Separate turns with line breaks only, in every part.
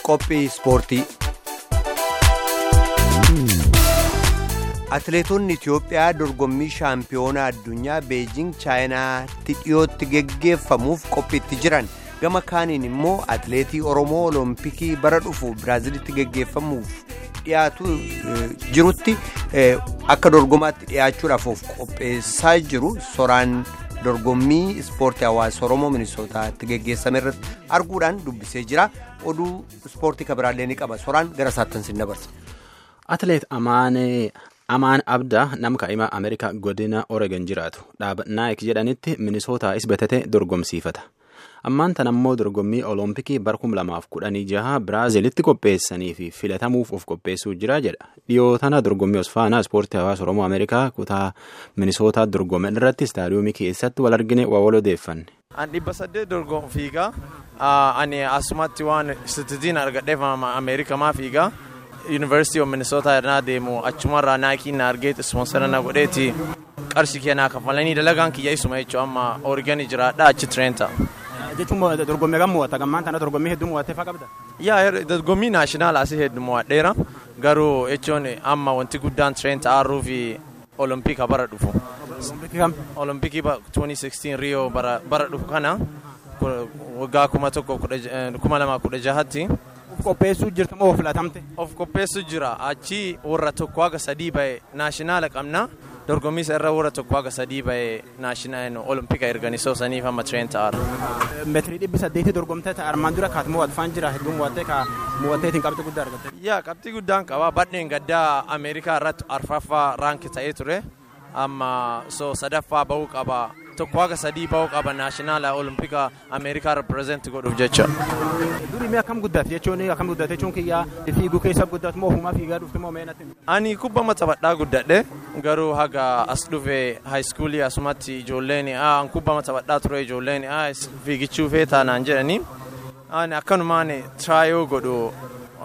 Qophii ispoortii. Atileetonni Itiyoophiyaa dorgommii shaampiyoonaa addunyaa Beejing Chaayinaatti dhiyootti geggeeffamuuf qophiitti jiran. Gama kaaniin immoo atileetii Oromoo Olompikii bara dhufu Biraazilitti geggeeffamuuf dhiyaatu jirutti akka dorgomaatti dhiyaachuudhaaf qopheessaa jiru. Soraan dorgommii ispoortii hawaasa Oromoo Minisootaatti geggeessame irratti arguudhaan dubbisee jira. Oduu ispoortii kabiraallee ni qaba. Soraan gara saattan sin dabarsa.
Atileet Amaan Abdaa nama kaa'ima Ameerikaa godina Oregon jiraatu dhaaba Naayik jedhanitti Minisootaa isbatate dorgomsiifata. Ammaan tan ammoo dorgommii Olompikii bara 2016 Biraazilitti qopheessanii fi filatamuuf of qopheessuu jira jedha. Dhiyoo tana dorgommii Osfaanaa ispoortii hawaasa Oromoo Ameerikaa kutaa Minisootaa dorgoman irratti istaadiyoomii keessatti wal argine waa wal odeeffanne.
An 800 dorgoon fiigaa ani asumatti waan sitiziin argadheef Ameerikaa maa fiigaa. University of Minnesota irraa deemu achumarraa Naayikiin na argeetti ispoonsara na godheeti qarshii kennaa kafalanii dalagaan kiyya isuma jechuun amma Oregon jiraadha achi Trenta.
Jechuun dorgommii kam mo'atta gammaan tana dorgommii hedduu mo'attee faa qabda?
Yaa dorgommii naashinaal asii hedduu mo'adheera garuu jechuun amma wanti guddaan Trenta aarruu fi Olompika bara dhufu. Olompikii 2016 Rio bara dhufu kana waggaa 2016tti.
Qopheessuu jirtu moo filatamte?
Of qopheessuu jira. Achi warra tokko haga sadii ba'e naashinaala qabna. Dorgommii irra warra tokko haga sadii ba'e naashinaal Olompika erganisoo saniif amma Trenta aara.
Meetirii 800 dorgomtee armaan dura kaat mo'atu faan jira hedduu mo'attee ka mo'atteetiin qabxii guddaa argatte.
Yaa qabxii guddaan qaba. Badheen gaddaa Ameerikaa irratti arfaffaa raanki ta'ee ture. Amma sadaffaa bahuu qaba. Tokko haga sadii bahuu qaba naashinaala Olompika Ameerikaa represent godhuuf jecha.
Durii akkam guddaate jechuun kiyyaa fiiguu keessa guddaatu moo ofumaa fiigaa dhufte moo meenatti?
Ani kubba maxabadhaa guddadhe garuu haga as dhufe high school asumatti ijoolleen kubba maxabadhaa ture ijoolleen fiigichuu feetaa naan jedhanii ani akkanumaan traayoo godhu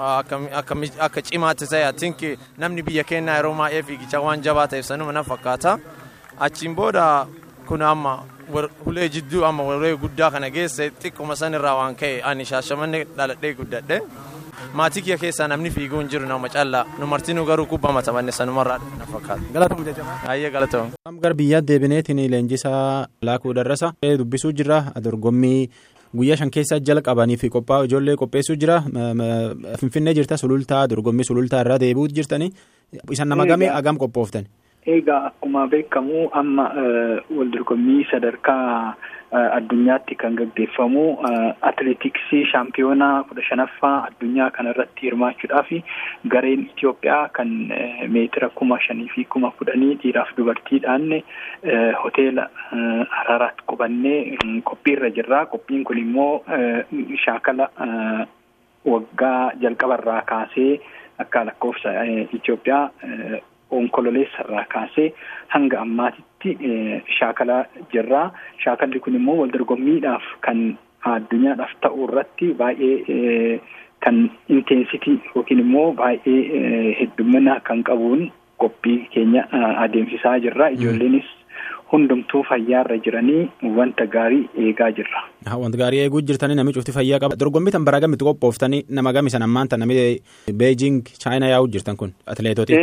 akka cimaatti ta'e I think namni biyya keenyaa yeroo baay'ee fiigicha waan jabaa ta'eef sanuma na fakkaata. Achiin booda kun amma ulee jidduu amma ulee guddaa kana geesse xiqquma sanirraa waan ka'e ani Shaashamannee dhaladhee guddadhe. Maatii kiyya keessaa namni fiiguu hin jiru nama callaa nu martinuu garuu kubba maxabanne sanumarraa na fakkaata.
Galatoom jajjabaa.
Ayyee galatoom.
Gara biyyaa deebineetiin leenjisaa Laakuu Darrasa dubbisuu jira dorgommii guyyaa 5 keessa jalqabanii fi qophaa'u ijoollee qopheessuu jira. Finfinnee jirta sulultaa dorgommii sulultaa irraa deebi'uu jirtanii isan nama gamee agam qophooftan?
Egaa akkuma beekamu amma wal dorgommii sadarkaa addunyaatti kan gaggeeffamu atileetiksii shaampiyoonaa 15ffaa addunyaa kanarratti hirmaachuudhaaf gareen Itiyoophiyaa kan meetira 5,000 fi 10,000 dhiiraaf dubartiidhaan hoteela Hararaatti qubannee qophiirra jirra. Qophiin kun immoo shaakala waggaa jalqabarraa kaasee akka lakkoofsa Itiyoophiyaa onkololeessa irraa kaasee hanga ammaatitti shaakalaa jirra. Shaakalli kun immoo wal dorgommiidhaaf kan addunyaadhaaf ta'u irratti baay'ee kan inteensitii yookiin immoo baay'ee heddumina kan qabuun qophii keenya adeemsisaa jirra. Ijoolleenis hundumtuu fayyaarra jiranii wanta gaarii eegaa jirra.
Wanta gaarii eeguu jirtanii namni cufti fayyaa qaba. Dorgommii tan bara gamitti qophooftanii nama gamisan ammaan tan namni Beejing Chaayinaa yaa'uu jirtan kun atileetoti?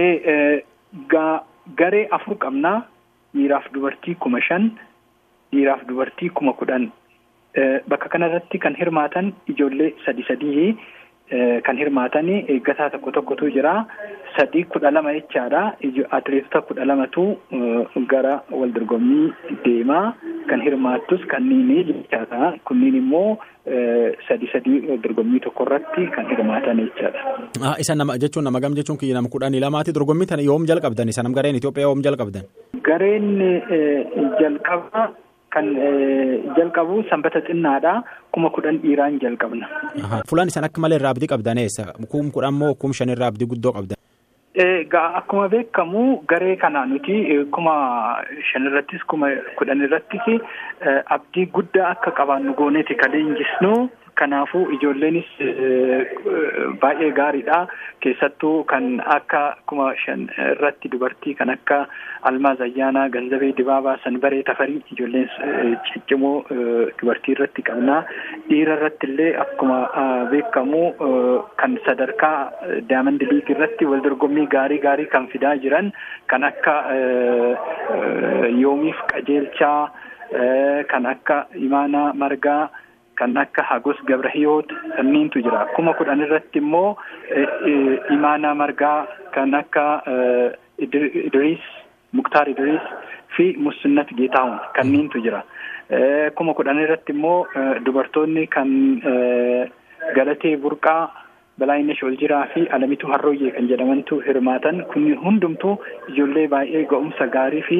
Garee 4 qabnaa dhiiraaf dubartii 5,000 dhiiraaf dubartii 10,000 bakka kanarratti kan hirmaatan ijoollee 3 kan hirmaatanii eeggataa tokkotu jira 12 jechaadha. Atileetota 12tu gara wal dorgommii deemaa kan hirmaattus kanneen jechaadha. Kunniin immoo 3 dorgommii tokkorratti kan hirmaatan jechaadha.
Isa nama jechuun nama gam jechuun kiyya nama 12ti dorgommii tana yoom jalqabdan isa nam gareen Itoophiyaa yoom jalqabdan?
Gareen jalqaba kan jalqabu sanbata xinnaadha 10,000 dhiiraan jalqabna.
Fulaan isaan akka malee irraa abdii qabdan eessa? 10,000 moo 5,000 irraa abdii guddoo qabdan?
Akkuma beekamu garee kana nuti 5,000 irrattis 10,000 irrattis abdii guddaa akka qabaannu gooneeti kan leenjisnu Kanaafuu ijoolleenis baay'ee gaariidha. Keessattuu kan akka 5,000 irratti dubartii kan akka Almaaz Ayyaanaa, Ganzabee Dibaabaa, Sanbaree Tafarii ijoolleen ciccimoo dubartii irratti qabna. Dhiira irratti illee akkuma beekamu kan sadarkaa Diamond League irratti wal dorgommii gaarii kan fidaa jiran kan akka Yoomiif Qajeelchaa, kan akka Imaanaa Margaa, kan akka Hagos Gabrahiyoot kanneentu jira. 10,000 irratti immoo Imaanaa Margaa, kan akka Idris Muktaar Idris fi Musinnat Geetaawun kanneentu jira. 10,000 irratti immoo dubartoonni kan Galatee Burqaa, Balaayinesh Oljiraa fi Alamituu Harrooyyee kan jedhamantu hirmaatan. Kun hundumtuu ijoollee baay'ee ga'umsa gaarii fi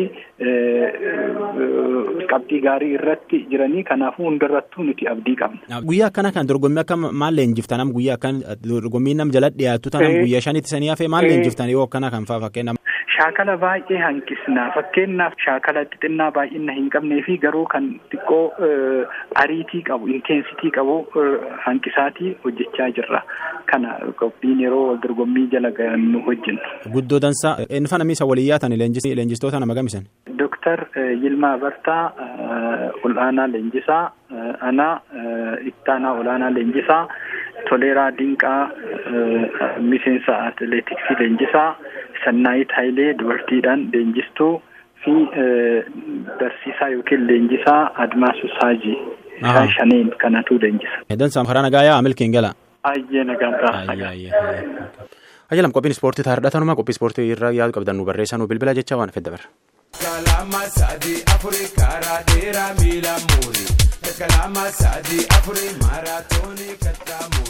qabxii gaarii irratti jiranii. Kanaafuu hundarrattuu nuti abdii qabna.
Guyyaa akkana kan dorgommii akka maal leenjiftan? Guyyaa akkan dorgommii nam jala dhiyaattu tanam guyyaa 5 ittisanii hafee maal leenjiftan yoo akkana kan fa'aa fakkeenyaaf?
Shaakala baay'ee hanqisna. Fakkeenyaaf shaakala xixinnaa baay'ina hin qabnee fi garuu kan xiqqoo ariitii qabu, inteensitii qabu hanqisaatii hojjechaa jirra. Kana qophiin yeroo wal dorgommii jala nu hojjennu. Guddoo
dansaa inni fana miisa walii yaatan leenjistoota nama gamisan?
Dooktar Yilmaa Bartaa olaanaa leenjisaa, ana ittaanaa olaanaa leenjisaa, Toleeraa Dinqaa miseensa atileetiksii leenjisaa, Sannaayit Hayilee dubartiidhaan leenjistuu fi barsiisaa yookiin leenjisaa Admaasuu Saajii. Isaan shaneen kanatu leenjisa.
Dansaa karaa nagaayaa milkiin gala.
Ayyee nagaa.
Ajjalam qophiin ispoortii taardhatanuma qophii ispoortii irraa yaadu qabdan nu barreessaa nu bilbila jecha waan fedha bara. Kalama sadii afurii karaa dheeraa miila muurii. Kalama sadii afurii maaraatoonii kattaa muurii.